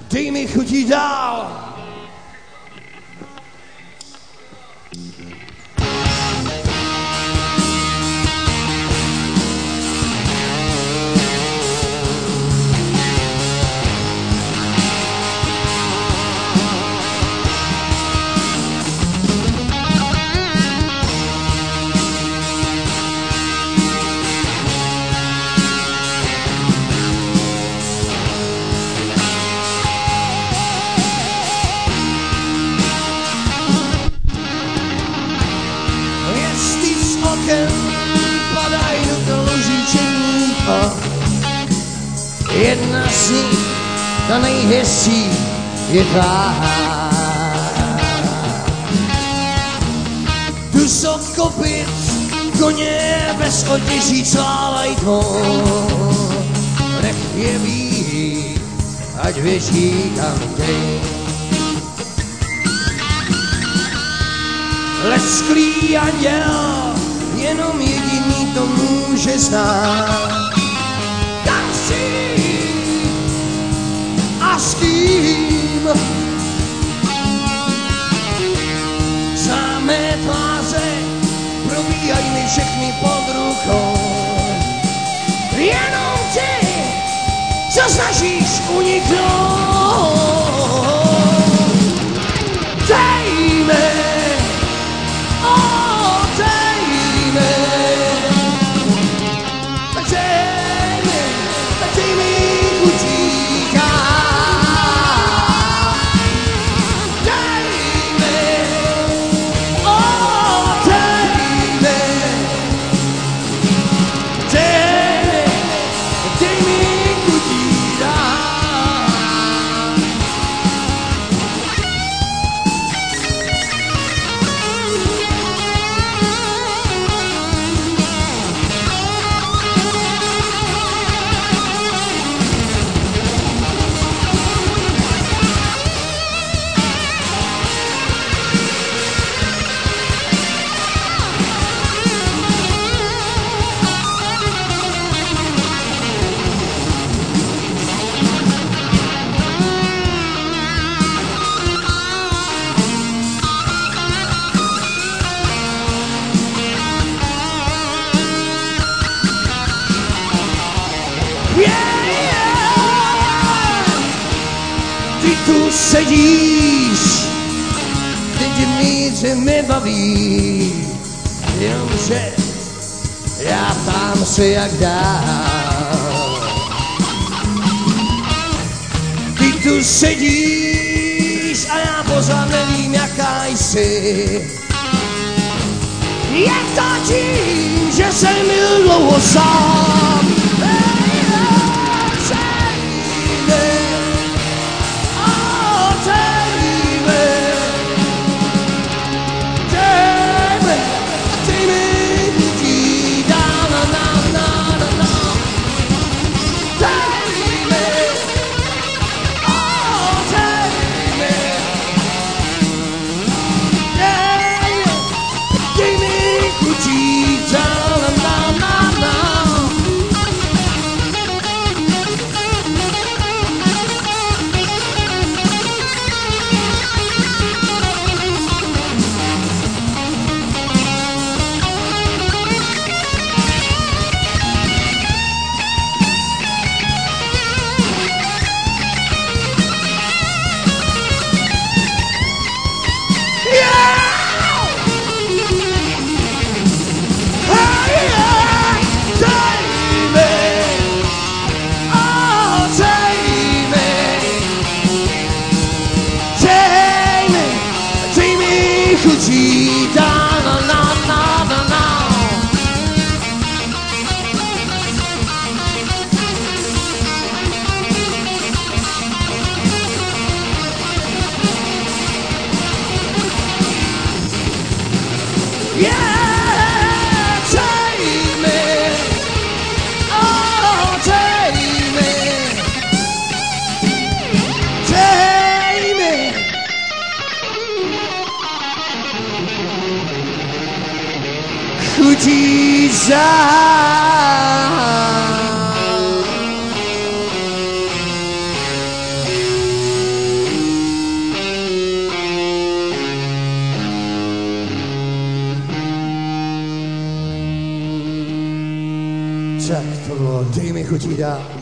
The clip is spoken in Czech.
Dej mi chutí dál. Padají do kaluží černíka. Jedna z nich, ta nejhezčí, je tvá. Tu sok kopit, koně bez otěží cválají tvou. Nech je být, ať běží kam chtějí. Lesklý anděl, jenom jediný to může znát. Kam jsi a s kým? Známé tváře probíhají mi všechny pod rukou. Jenom ty se snažíš uniknout. Dej mi tu sedíš, teď nic mi baví, jenomže já ptám se jak dál. Ty tu sedíš a já pořád nevím jaká jsi. Je to tím, že jsem byl dlouho sám. chutí žár. Tak to bylo, dej mi chutí dál.